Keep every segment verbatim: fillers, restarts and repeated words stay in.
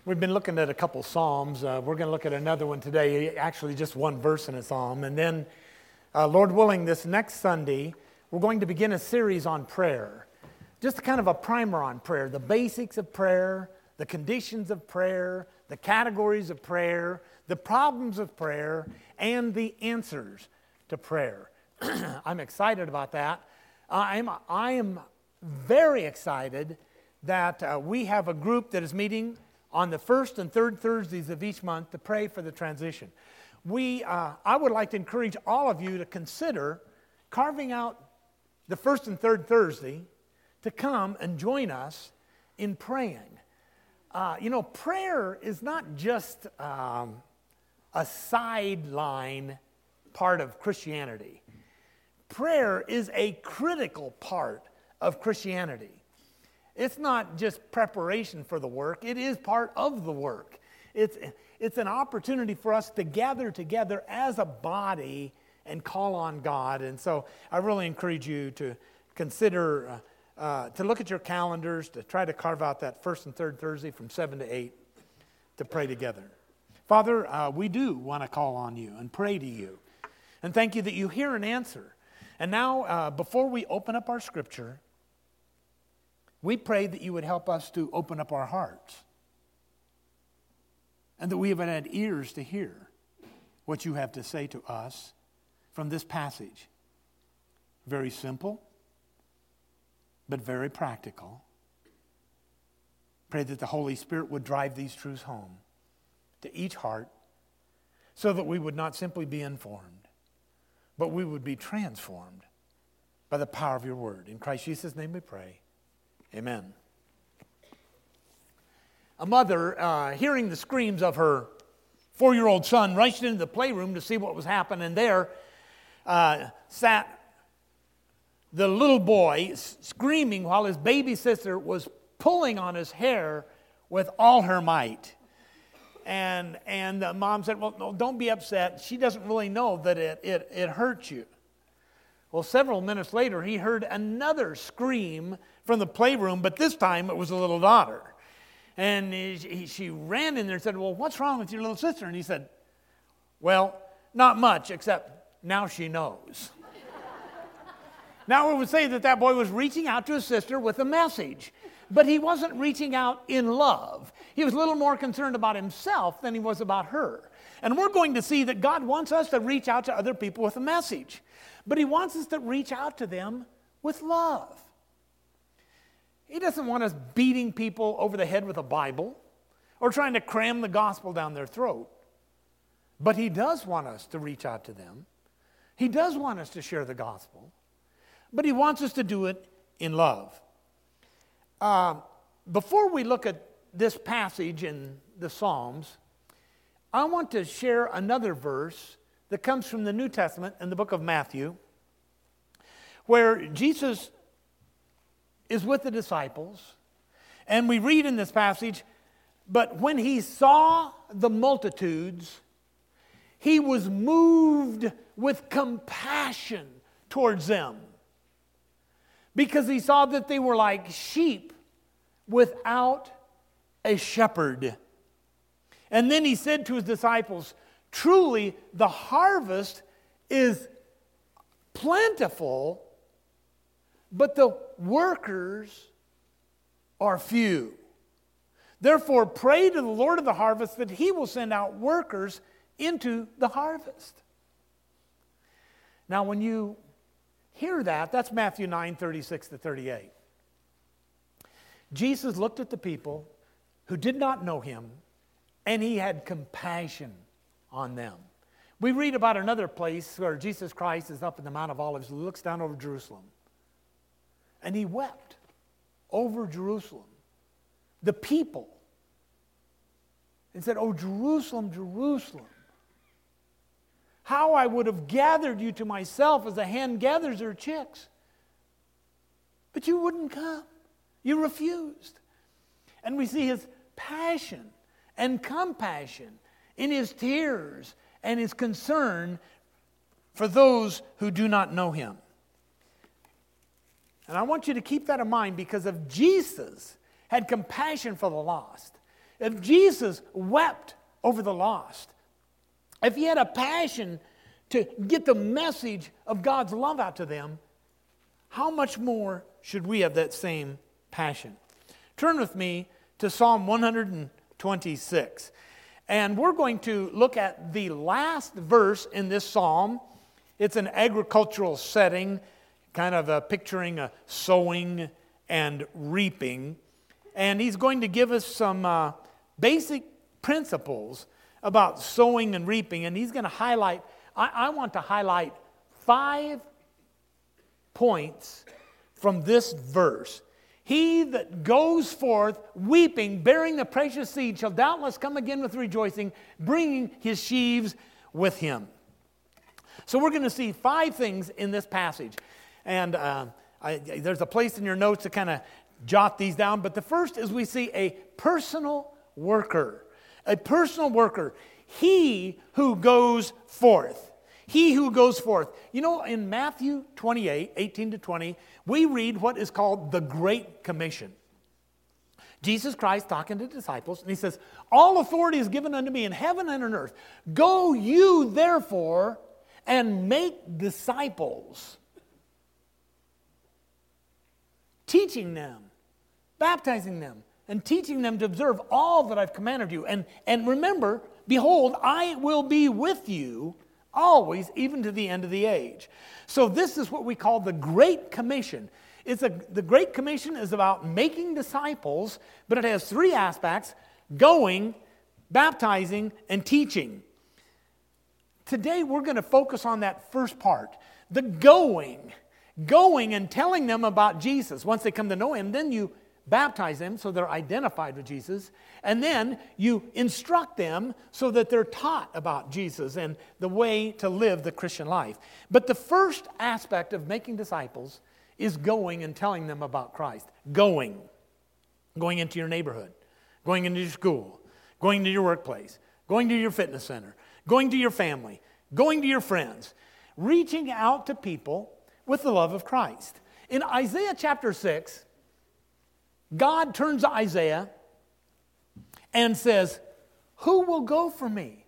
We've been looking at a couple Psalms. Uh, we're going to look at another one today, actually just one verse in a Psalm. And then, uh, Lord willing, this next Sunday, we're going to begin a series on prayer. Just kind of a primer on prayer, the basics of prayer, the conditions of prayer, the categories of prayer, the problems of prayer, and the answers to prayer. I'm excited about that. I am, I am very excited that uh, we have a group that is meeting on the first and third Thursdays of each month to pray for the transition. We, uh, I would like to encourage all of you to consider carving out the first and third Thursday to come and join us in praying. Uh, you know, prayer is not just um, a sideline part of Christianity. Prayer is a critical part of Christianity. It's not just preparation for the work. It is part of the work. It's, it's an opportunity for us to gather together as a body and call on God. And so I really encourage you to consider, uh, uh, to look at your calendars, to try to carve out that first and third Thursday from seven to eight to pray together. Father, uh, we do want to call on you and pray to you. And thank you that you hear and answer. And now, uh, before we open up our scripture, we pray that you would help us to open up our hearts and that we have had ears to hear what you have to say to us from this passage. Very simple, but very practical. Pray that the Holy Spirit would drive these truths home to each heart so that we would not simply be informed, but we would be transformed by the power of your word. In Christ Jesus' name we pray. Amen. A mother, uh, hearing the screams of her four-year-old son, rushed into the playroom to see what was happening. There uh, sat the little boy screaming while his baby sister was pulling on his hair with all her might. And and the mom said, well, no, don't be upset. She doesn't really know that it, it, it hurt you. Well, several minutes later, he heard another scream from the playroom, but this time it was a little daughter. And he, he, she ran in there and said, well, what's wrong with your little sister? And he said, well, not much, except now she knows. Now, we would say that that boy was reaching out to his sister with a message, but he wasn't reaching out in love. He was a little more concerned about himself than he was about her. And we're going to see that God wants us to reach out to other people with a message, but he wants us to reach out to them with love. He doesn't want us beating people over the head with a Bible or trying to cram the gospel down their throat. But he does want us to reach out to them. He does want us to share the gospel. But he wants us to do it in love. Uh, before we look at this passage in the Psalms, I want to share another verse that comes from the New Testament in the book of Matthew, where Jesus is with the disciples, and we read in this passage, but when he saw the multitudes, he was moved with compassion towards them, because he saw that they were like sheep without a shepherd. And then he said to his disciples, truly the harvest is plentiful, but the workers are few. Therefore, pray to the Lord of the harvest that he will send out workers into the harvest. Now, when you hear that, that's Matthew nine, thirty-six to thirty-eight. Jesus looked at the people who did not know him, and he had compassion on them. We read about another place where Jesus Christ is up in the Mount of Olives, and looks down over Jerusalem. And he wept over Jerusalem, the people, and said, oh, Jerusalem, Jerusalem, how I would have gathered you to myself as a hen gathers her chicks. But you wouldn't come. You refused. And we see his passion and compassion in his tears and his concern for those who do not know him. And I want you to keep that in mind, because if Jesus had compassion for the lost, If Jesus wept over the lost, if he had a passion to get the message of God's love out to them, how much more should we have that same passion? Turn with me to Psalm one twenty-six. And we're going to look at the last verse in this psalm. It's an agricultural setting, kind of a picturing a sowing and reaping. And he's going to give us some uh, basic principles about sowing and reaping. And he's going to highlight, I, I want to highlight five points from this verse. He that goes forth weeping, bearing the precious seed, shall doubtless come again with rejoicing, bringing his sheaves with him. So we're going to see five things in this passage. And uh, I, there's a place in your notes to kind of jot these down. But the first is we see a personal worker. A personal worker. He who goes forth. He who goes forth. You know, in Matthew twenty-eight, eighteen to twenty, we read what is called the Great Commission. Jesus Christ talking to disciples, and he says, all authority is given unto me in heaven and on earth. Go you therefore and make disciples, teaching them, baptizing them, and teaching them to observe all that I've commanded you. And, and remember, behold, I will be with you always, even to the end of the age. So this is what we call the Great Commission. It's a, the Great Commission is about making disciples, but it has three aspects: going, baptizing, and teaching. Today we're going to focus on that first part, the going. Going and telling them about Jesus. Once they come to know him, then you baptize them so they're identified with Jesus. And then you instruct them so that they're taught about Jesus and the way to live the Christian life. But the first aspect of making disciples is going and telling them about Christ. Going. Going into your neighborhood. Going into your school. Going to your workplace. Going to your fitness center. Going to your family. Going to your friends. Reaching out to people with the love of Christ. In Isaiah chapter six, God turns to Isaiah and says, who will go for me?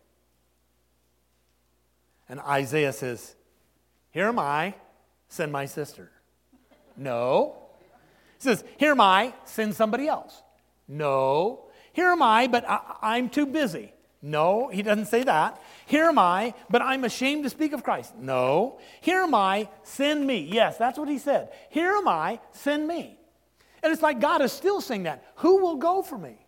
And Isaiah says, here am I, send my sister. No. He says, here am I, send somebody else. No. Here am I, but I, I'm too busy. No, he doesn't say that. Here am I, but I'm ashamed to speak of Christ. No. Here am I, send me. Yes, that's what he said. Here am I, send me. And it's like God is still saying that. Who will go for me?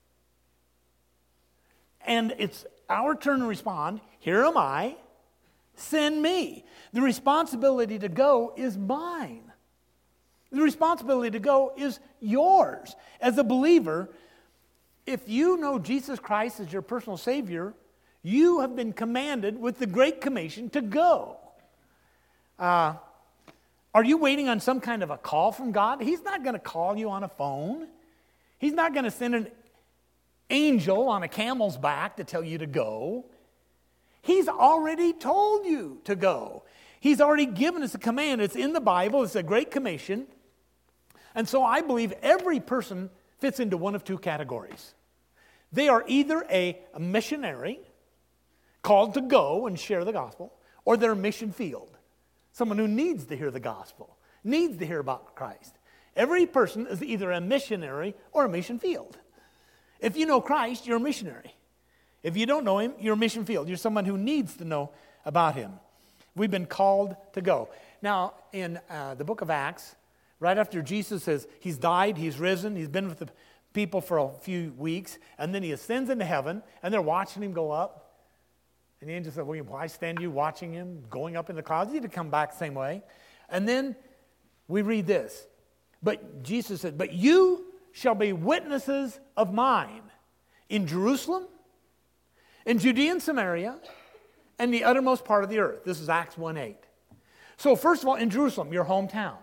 And it's our turn to respond. Here am I, send me. The responsibility to go is mine. The responsibility to go is yours. As a believer, if you know Jesus Christ as your personal Savior, you have been commanded with the Great Commission to go. Uh, are you waiting on some kind of a call from God? He's not going to call you on a phone. He's not going to send an angel on a camel's back to tell you to go. He's already told you to go. He's already given us a command. It's in the Bible. It's a Great Commission. And so I believe every person fits into one of two categories. They are either a, a missionary called to go and share the gospel, or they're a mission field. Someone who needs to hear the gospel, needs to hear about Christ. Every person is either a missionary or a mission field. If you know Christ, you're a missionary. If you don't know him, you're a mission field. You're someone who needs to know about him. We've been called to go. Now, in uh, the book of Acts, right after Jesus says he's died, he's risen, he's been with the people for a few weeks, and then he ascends into heaven, and they're watching him go up. And the angel said, well, why stand you watching him going up in the clouds? He'd come back the same way. And then we read this. But Jesus said, but you shall be witnesses of mine in Jerusalem, in Judea and Samaria, and the uttermost part of the earth. This is Acts one eight. So first of all, in Jerusalem, your hometown.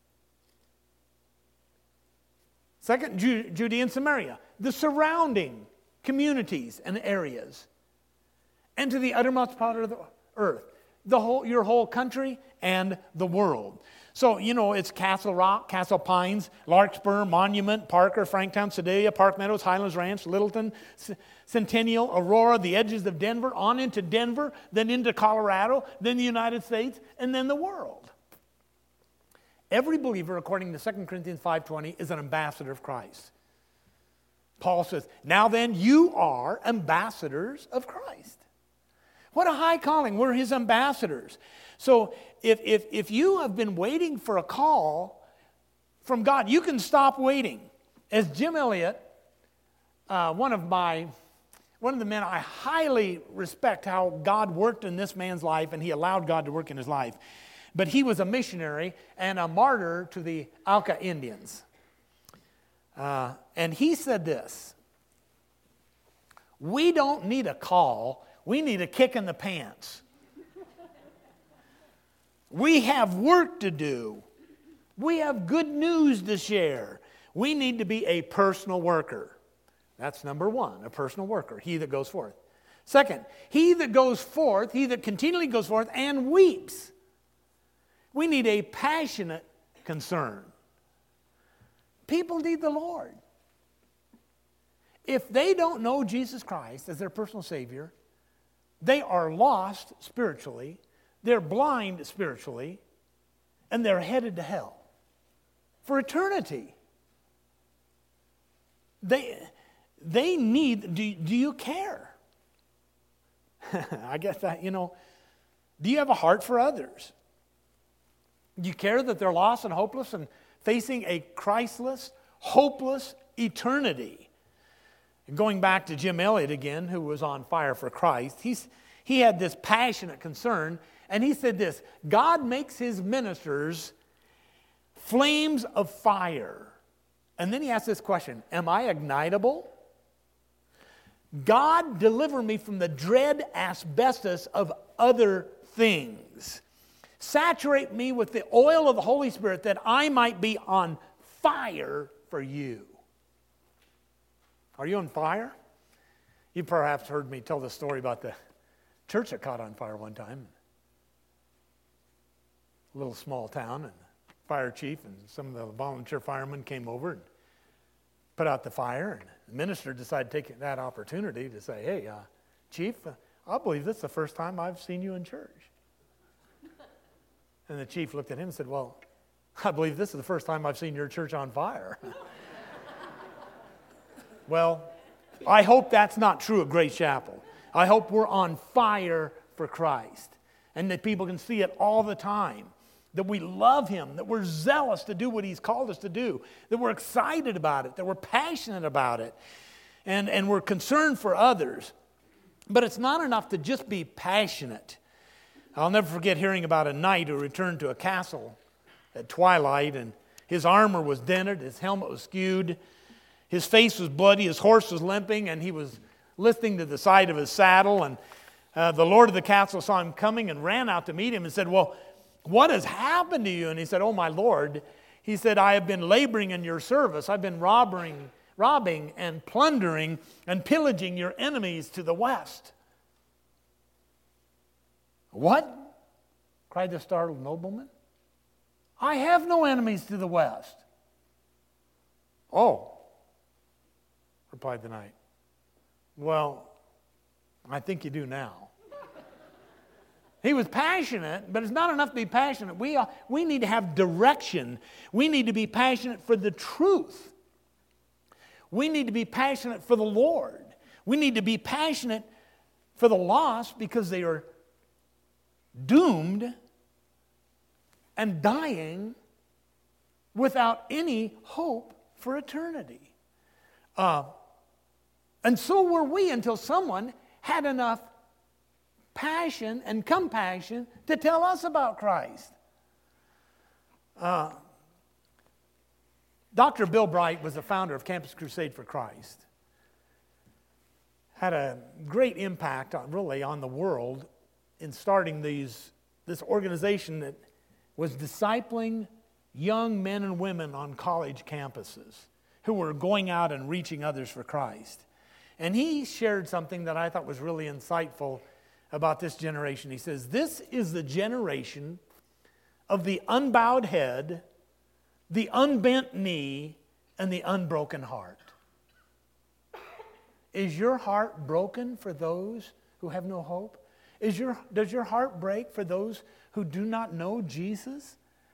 Second, Ju- Judea and Samaria, the surrounding communities and areas. And to the uttermost part of the earth, the whole, your whole country and the world. So, you know, it's Castle Rock, Castle Pines, Larkspur, Monument, Parker, Franktown, Sedalia, Park Meadows, Highlands Ranch, Littleton, C- Centennial, Aurora, the edges of Denver, on into Denver, then into Colorado, then the United States, and then the world. Every believer, according to Second Corinthians five twenty, is an ambassador of Christ. Paul says, now then, you are ambassadors of Christ. What a high calling. We're his ambassadors. So if, if, if you have been waiting for a call from God, you can stop waiting. As Jim Elliot, uh, one of my, one of the men I highly respect how God worked in this man's life, and he allowed God to work in his life. But he was a missionary and a martyr to the Auca Indians. Uh, and he said this: we don't need a call, we need a kick in the pants. We have work to do. We have good news to share. We need to be a personal worker. That's number one, a personal worker, he that goes forth. Second, he that goes forth, he that continually goes forth and weeps. We need a passionate concern. People need the Lord. If they don't know Jesus Christ as their personal Savior, they are lost spiritually, they're blind spiritually, and they're headed to hell for eternity. They, they need, do, do you care? I guess that, you know, do you have a heart for others? Do you care that they're lost and hopeless and facing a Christless, hopeless eternity? Going back to Jim Elliot again, who was on fire for Christ, he's, he had this passionate concern, and he said this: God makes his ministers flames of fire. And then he asked this question: am I ignitable? God, deliver me from the dread asbestos of other things. Saturate me with the oil of the Holy Spirit that I might be on fire for you. Are you on fire? You perhaps heard me tell the story about the church that caught on fire one time. A little small town, and the fire chief and some of the volunteer firemen came over and put out the fire, and the minister decided to take that opportunity to say, hey, uh, chief, uh, I believe this is the first time I've seen you in church. And the chief looked at him and said, well, I believe this is the first time I've seen your church on fire. Well, I hope that's not true at Grace Chapel. I hope we're on fire for Christ, and that people can see it all the time, that we love him, that we're zealous to do what he's called us to do, that we're excited about it, that we're passionate about it, and, and we're concerned for others. But it's not enough to just be passionate. I'll never forget hearing about a knight who returned to a castle at twilight, and his armor was dented, his helmet was skewed, his face was bloody, his horse was limping, and he was listening to the side of his saddle. And uh, the lord of the castle saw him coming and ran out to meet him and said, well, what has happened to you? And he said, oh, my lord, he said, I have been laboring in your service. I've been robbing, robbing and plundering and pillaging your enemies to the west. What? Cried the startled nobleman. I have no enemies to the west. Oh, replied the knight. Well, I think you do now. He was passionate, but it's not enough to be passionate. We, are, we need to have direction. We need to be passionate for the truth. We need to be passionate for the Lord. We need to be passionate for the lost because they are doomed and dying without any hope for eternity. Uh, and so were we until someone had enough passion and compassion to tell us about Christ. Uh, Doctor Bill Bright was the founder of Campus Crusade for Christ. Had a great impact on, really on the world in starting these this organization that was discipling young men and women on college campuses who were going out and reaching others for Christ. And he shared something that I thought was really insightful about this generation. He says, this is the generation of the unbowed head, the unbent knee, and the unbroken heart. Is your heart broken for those who have no hope? Is your, does your heart break for those who do not know Jesus?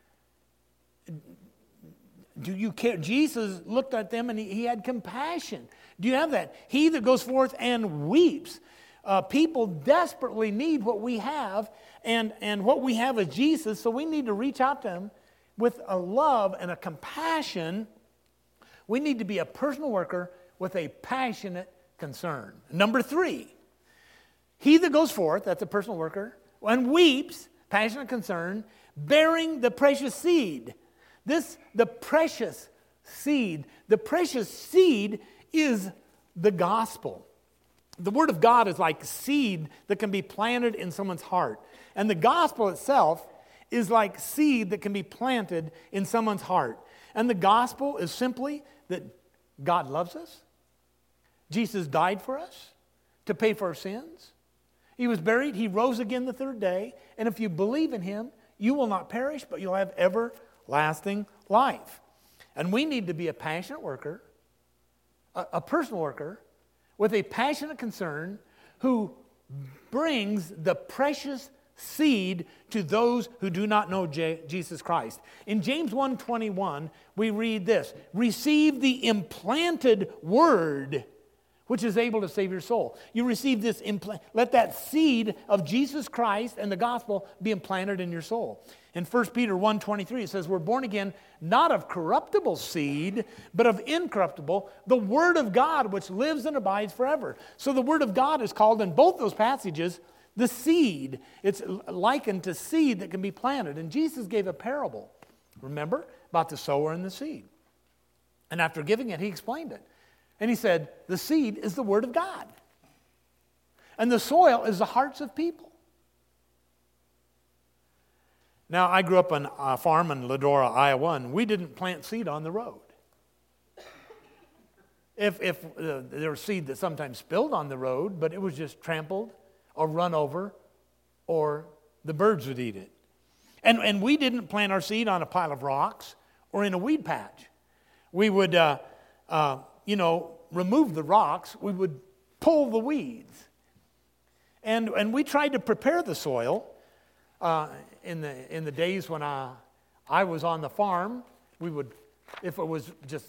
Do you care? Jesus looked at them and he, he had compassion. Do you have that? He that goes forth and weeps. Uh, people desperately need what we have, and, and what we have is Jesus, so we need to reach out to them with a love and a compassion. We need to be a personal worker with a passionate concern. Number three, he that goes forth, that's a personal worker, and weeps, passionate concern, bearing the precious seed. This, the precious seed, the precious seed is the gospel. The Word of God is like seed that can be planted in someone's heart. And the gospel itself is like seed that can be planted in someone's heart. And the gospel is simply that God loves us. Jesus died for us to pay for our sins. He was buried. He rose again the third day. And if you believe in Him, you will not perish, but you'll have everlasting life. And we need to be a passionate worker, a, a personal worker, with a passionate concern who brings the precious seed to those who do not know J- Jesus Christ. In James one twenty-one, we read this: receive the implanted word which is able to save your soul. You receive this implant. Let that seed of Jesus Christ and the gospel be implanted in your soul. In First Peter one twenty-three, it says, we're born again not of corruptible seed, but of incorruptible, the Word of God which lives and abides forever. So the Word of God is called in both those passages the seed. It's likened to seed that can be planted. And Jesus gave a parable, remember, about the sower and the seed. And after giving it, He explained it. And He said, the seed is the Word of God. And the soil is the hearts of people. Now, I grew up on a farm in Ladora, Iowa, and we didn't plant seed on the road. If, if uh, there was seed that sometimes spilled on the road, but it was just trampled or run over, or the birds would eat it. And, and we didn't plant our seed on a pile of rocks or in a weed patch. We would, uh, uh, you know, remove the rocks. We would pull the weeds. And, and we tried to prepare the soil. Uh, in the in the days when I, I was on the farm, we would, if it was just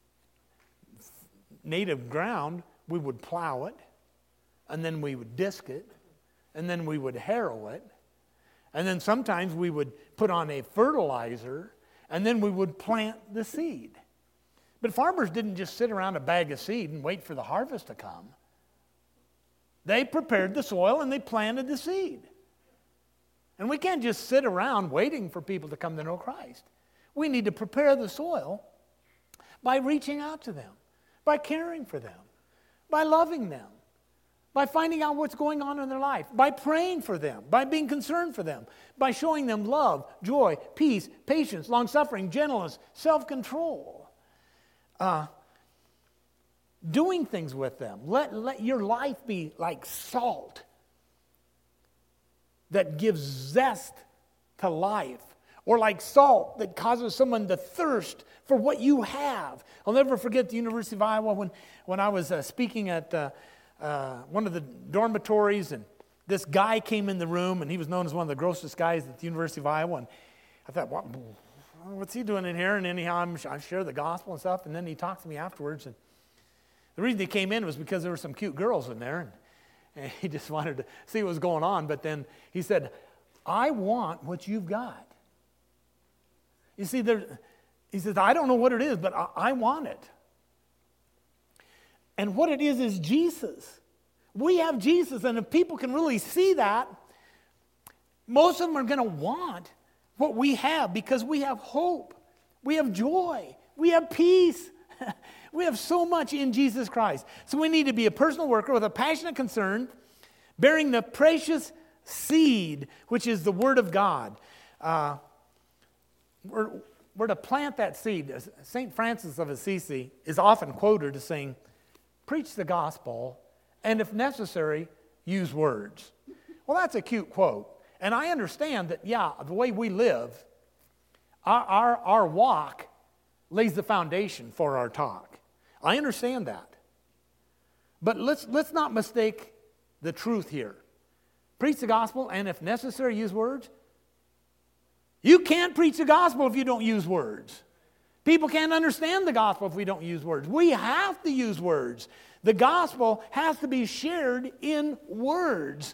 native ground, we would plow it, and then we would disc it, and then we would harrow it, and then sometimes we would put on a fertilizer, and then we would plant the seed. But farmers didn't just sit around a bag of seed and wait for the harvest to come. They prepared the soil and they planted the seed. And we can't just sit around waiting for people to come to know Christ. We need to prepare the soil by reaching out to them, by caring for them, by loving them, by finding out what's going on in their life, by praying for them, by being concerned for them, by showing them love, joy, peace, patience, long-suffering, gentleness, self-control. Uh, doing things with them. Let, let your life be like salt that gives zest to life, or like salt that causes someone to thirst for what you have. I'll never forget the University of Iowa when, when I was uh, speaking at uh, uh, one of the dormitories, and this guy came in the room, and he was known as one of the grossest guys at the University of Iowa, and I thought, what, what's he doing in here? And anyhow, I'm, I share the gospel and stuff, and then he talked to me afterwards, and the reason he came in was because there were some cute girls in there, and And he just wanted to see what was going on. But then he said, I want what you've got. You see, there, he says, I don't know what it is, but I, I want it. And what it is is Jesus. We have Jesus, and if people can really see that, most of them are going to want what we have, because we have hope. We have joy. We have peace. We have so much in Jesus Christ. So we need to be a personal worker with a passionate concern, bearing the precious seed, which is the Word of God. Uh, we're, we're to plant that seed. Saint Francis of Assisi is often quoted as saying, preach the gospel, and if necessary, use words. Well, that's a cute quote. And I understand that, yeah, the way we live our, our, our walk lays the foundation for our talk. I understand that. But let's, let's not mistake the truth here. Preach the gospel, and if necessary, use words. You can't preach the gospel if you don't use words. People can't understand the gospel if we don't use words. We have to use words. The gospel has to be shared in words.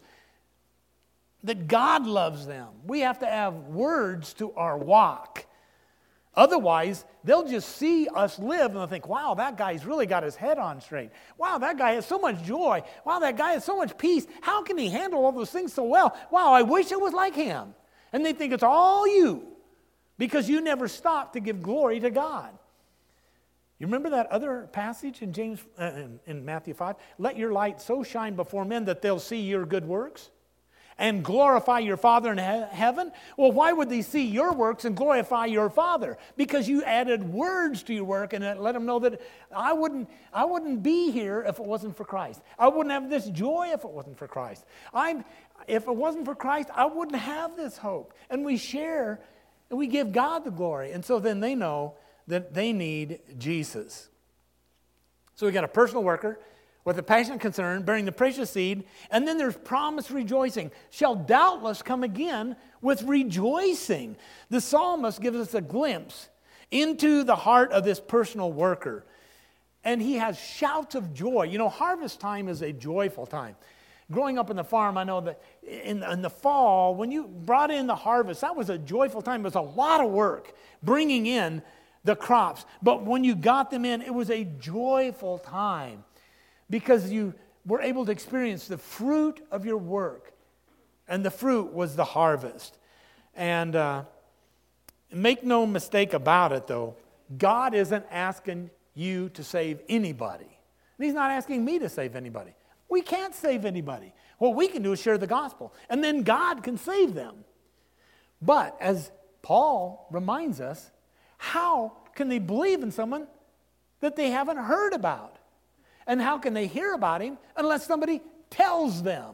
That God loves them. We have to have words to our walk. Otherwise, they'll just see us live and they'll think, wow, that guy's really got his head on straight. Wow, that guy has so much joy. Wow, that guy has so much peace. How can he handle all those things so well? Wow, I wish it was like him. And they think it's all you because you never stop to give glory to God. You remember that other passage in James uh, in, in Matthew five? Let your light so shine before men that they'll see your good works and glorify your Father in he- heaven? Well, why would they see your works and glorify your Father? Because you added words to your work and let them know that I wouldn't, I wouldn't be here if it wasn't for Christ. I wouldn't have this joy if it wasn't for Christ. I'm, if it wasn't for Christ, I wouldn't have this hope. And we share and we give God the glory. And so then they know that they need Jesus. So we got a personal worker with a passionate concern, bearing the precious seed, and then there's promised rejoicing, shall doubtless come again with rejoicing. The psalmist gives us a glimpse into the heart of this personal worker, and he has shouts of joy. You know, harvest time is a joyful time. Growing up in the farm, I know that in, in the fall, when you brought in the harvest, that was a joyful time. It was a lot of work bringing in the crops, but when you got them in, it was a joyful time. Because you were able to experience the fruit of your work. And the fruit was the harvest. And uh, make no mistake about it, though, God isn't asking you to save anybody. And He's not asking me to save anybody. We can't save anybody. What we can do is share the gospel. And then God can save them. But as Paul reminds us, how can they believe in someone that they haven't heard about? And how can they hear about Him unless somebody tells them?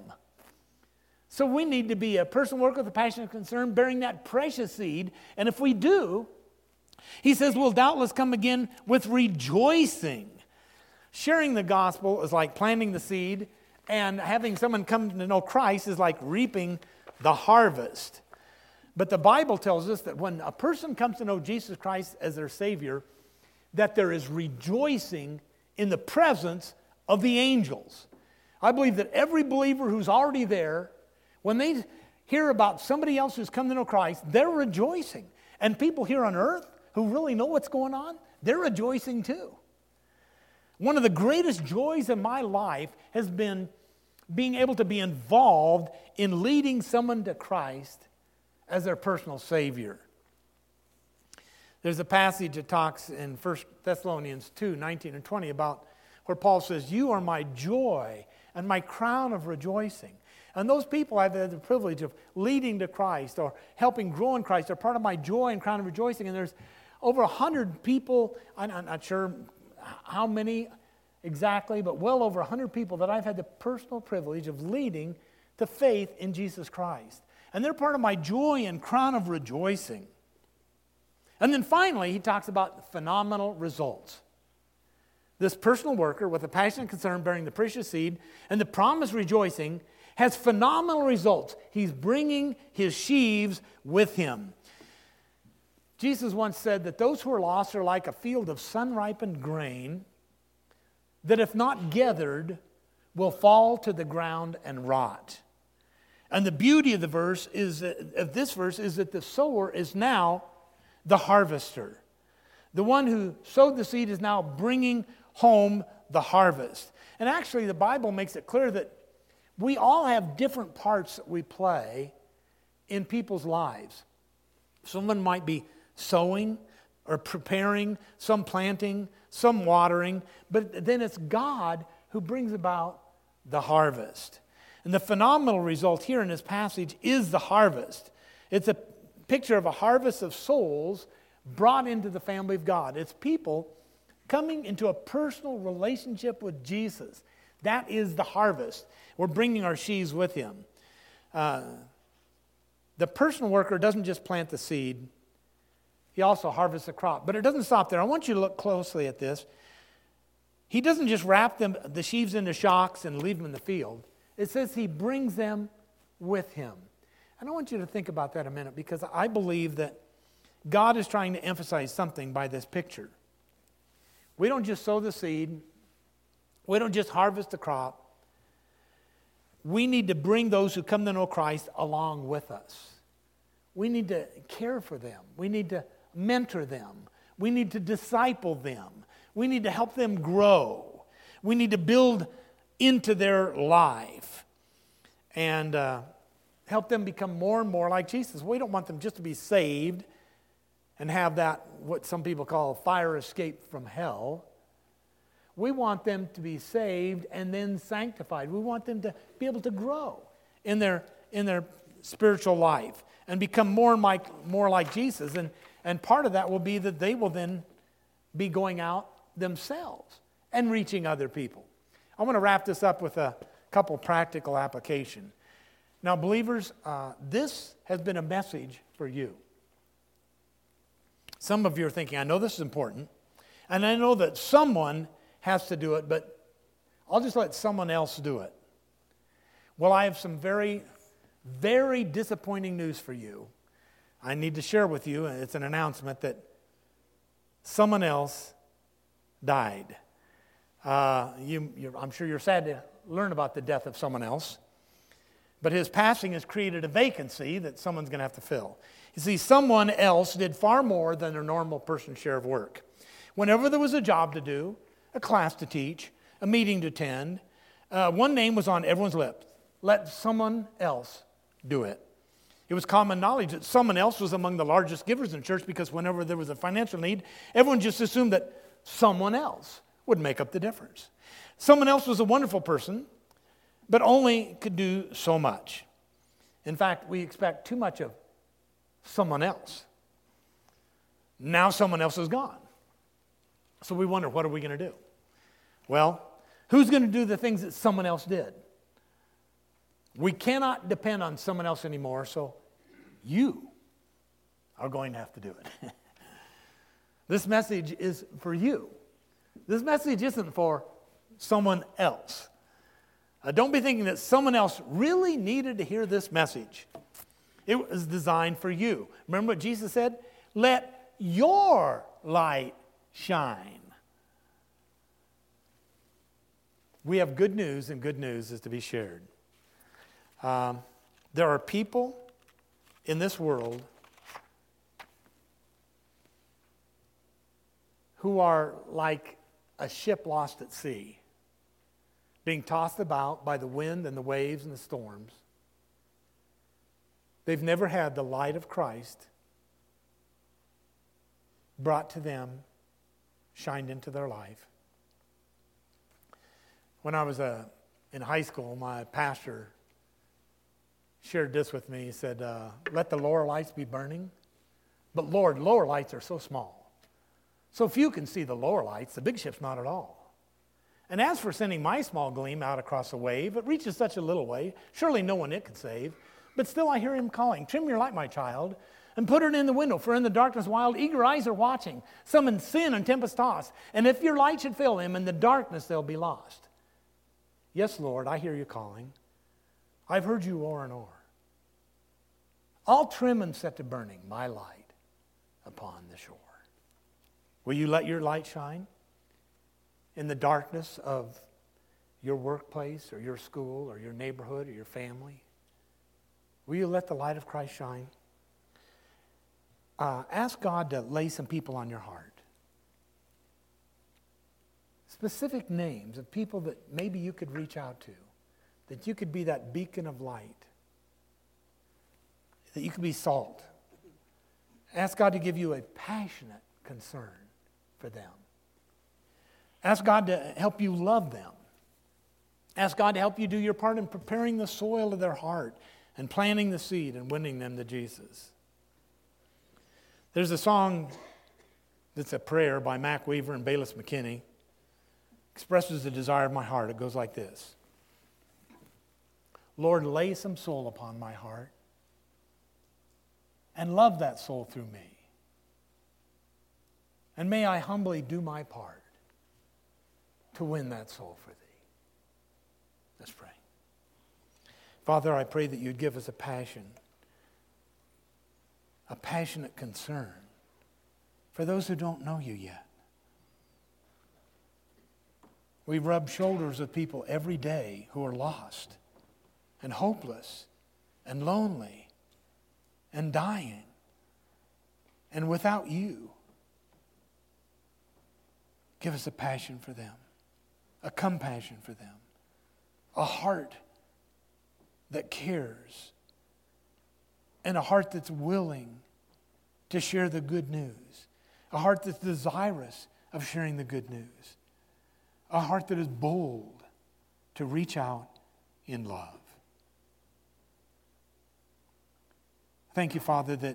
So we need to be a personal worker with a passionate concern, bearing that precious seed. And if we do, he says, we'll doubtless come again with rejoicing. Sharing the gospel is like planting the seed, and having someone come to know Christ is like reaping the harvest. But the Bible tells us that when a person comes to know Jesus Christ as their Savior, that there is rejoicing in the presence of the angels. I believe that every believer who's already there, when they hear about somebody else who's come to know Christ, they're rejoicing. And people here on earth who really know what's going on, they're rejoicing too. One of the greatest joys in my life has been being able to be involved in leading someone to Christ as their personal Savior. There's a passage that talks in First Thessalonians two, nineteen and twenty about where Paul says, you are my joy and my crown of rejoicing. And those people I've had the privilege of leading to Christ or helping grow in Christ are part of my joy and crown of rejoicing. And there's over a hundred people, I'm not sure how many exactly, but well over a hundred people that I've had the personal privilege of leading to faith in Jesus Christ. And they're part of my joy and crown of rejoicing. And then finally, he talks about phenomenal results. This personal worker with a passionate concern bearing the precious seed and the promised rejoicing has phenomenal results. He's bringing his sheaves with him. Jesus once said that those who are lost are like a field of sun-ripened grain that if not gathered will fall to the ground and rot. And the beauty of the verse is of this verse is that the sower is now the harvester. The one who sowed the seed is now bringing home the harvest. And actually, the Bible makes it clear that we all have different parts that we play in people's lives. Someone might be sowing or preparing, some planting, some watering, but then it's God who brings about the harvest. And the phenomenal result here in this passage is the harvest. It's a picture of a harvest of souls brought into the family of God. It's people coming into a personal relationship with Jesus. That is the harvest. We're bringing our sheaves with him. Uh, the personal worker doesn't just plant the seed He also harvests the crop. But it doesn't stop there. I want you to look closely at this. He doesn't just wrap them, the sheaves into shocks and leave them in the field. It says he brings them with him. And I want you to think about that a minute, because I believe that God is trying to emphasize something by this picture. We don't just sow the seed. We don't just harvest the crop. We need to bring those who come to know Christ along with us. We need to care for them. We need to mentor them. We need to disciple them. We need to help them grow. We need to build into their life and uh, help them become more and more like Jesus. We don't want them just to be saved and have that, what some people call fire escape from hell. We want them to be saved and then sanctified. We want them to be able to grow in their, in their spiritual life and become more and like, more like Jesus. And, and part of that will be that they will then be going out themselves and reaching other people. I want to wrap this up with a couple practical application. Now, believers, uh, this has been a message for you. Some of you are thinking, I know this is important, and I know that someone has to do it, but I'll just let someone else do it. Well, I have some very, very disappointing news for you. I need to share with you, and it's an announcement that someone else died. Uh, you, you're, I'm sure you're sad to learn about the death of someone else, but his passing has created a vacancy that someone's going to have to fill. You see, someone else did far more than a normal person's share of work. Whenever there was a job to do, a class to teach, a meeting to attend, uh, one name was on everyone's lips. Let someone else do it. It was common knowledge that someone else was among the largest givers in church, because whenever there was a financial need, everyone just assumed that someone else would make up the difference. Someone else was a wonderful person, but only could do so much. In fact, we expect too much of someone else. Now someone else is gone. So we wonder, what are we going to do? Well, who's going to do the things that someone else did? We cannot depend on someone else anymore, so you are going to have to do it. This message is for you. This message isn't for someone else. Uh, don't be thinking that someone else really needed to hear this message. It was designed for you. Remember what Jesus said? Let your light shine. We have good news, and good news is to be shared. Um, there are people in this world who are like a ship lost at sea, being tossed about by the wind and the waves and the storms. They've never had the light of Christ brought to them, shined into their life. When I was uh, in high school, my pastor shared this with me. He said, uh, let the lower lights be burning. But Lord, lower lights are so small. So few can see the lower lights, the big ship's not at all. And as for sending my small gleam out across a wave, it reaches such a little way, surely no one it could save. But still I hear him calling, trim your light, my child, and put it in the window, for in the darkness wild, eager eyes are watching, some in sin and tempest tossed. And if your light should fail them, in the darkness they'll be lost. Yes, Lord, I hear you calling. I've heard you o'er and o'er. I'll trim and set to burning my light upon the shore. Will you let your light shine in the darkness of your workplace or your school or your neighborhood or your family? Will you let the light of Christ shine? Uh, ask God to lay some people on your heart. Specific names of people that maybe you could reach out to, that you could be that beacon of light, that you could be salt. Ask God to give you a passionate concern for them. Ask God to help you love them. Ask God to help you do your part in preparing the soil of their heart and planting the seed and winning them to Jesus. There's a song that's a prayer by Mac Weaver and Bayless McKinney. Expresses the desire of my heart. It goes like this. Lord, lay some soul upon my heart and love that soul through me. And may I humbly do my part to win that soul for thee. Let's pray. Father, I pray that you'd give us a passion, a passionate concern for those who don't know you yet. We rub shoulders with people every day who are lost and hopeless and lonely and dying and without you. Give us a passion for them, a compassion for them, a heart that cares, and a heart that's willing to share the good news, a heart that's desirous of sharing the good news, a heart that is bold to reach out in love. Thank you, Father, that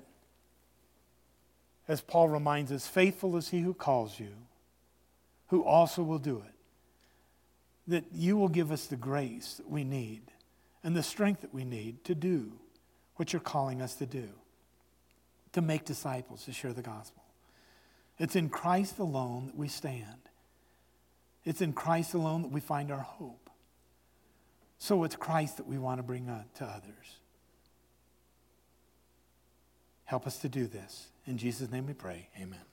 as Paul reminds us, faithful is he who calls you, who also will do it, that you will give us the grace that we need and the strength that we need to do what you're calling us to do, to make disciples, to share the gospel. It's in Christ alone that we stand. It's in Christ alone that we find our hope. So it's Christ that we want to bring to others. Help us to do this. In Jesus' name we pray. Amen.